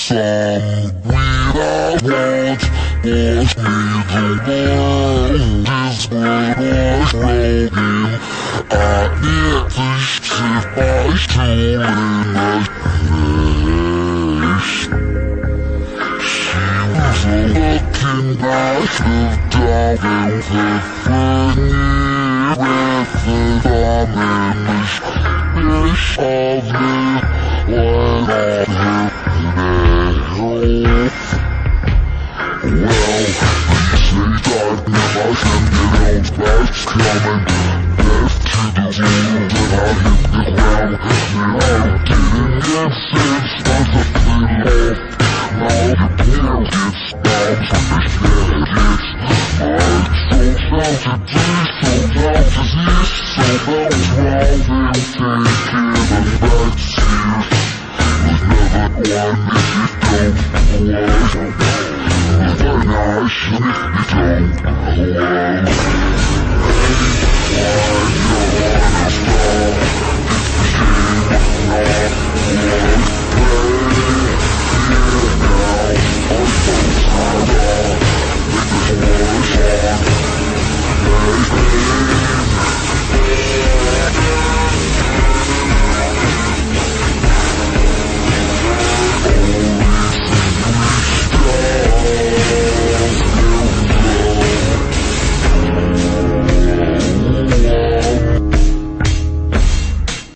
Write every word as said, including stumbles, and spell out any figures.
some weed I want. Wash me the world, this world was broken. I need this shit by stolen my place. She was a looking back of down with the funny breath of damage. Wish of me when I hit the well, they say darkness and the old back's coming. Death to the world when I hit the ground. And I didn't get sense as a play off. Now your poor gets bombs from the shed. It's my soul down to this, soul down to this. So those wrong they'll take care of the backseat. Was never one if you don't was. But now I should be told why. Why you wanna stop? It's the game of not play. Here now, I'm so tired of. Make this war song. Hey, hey.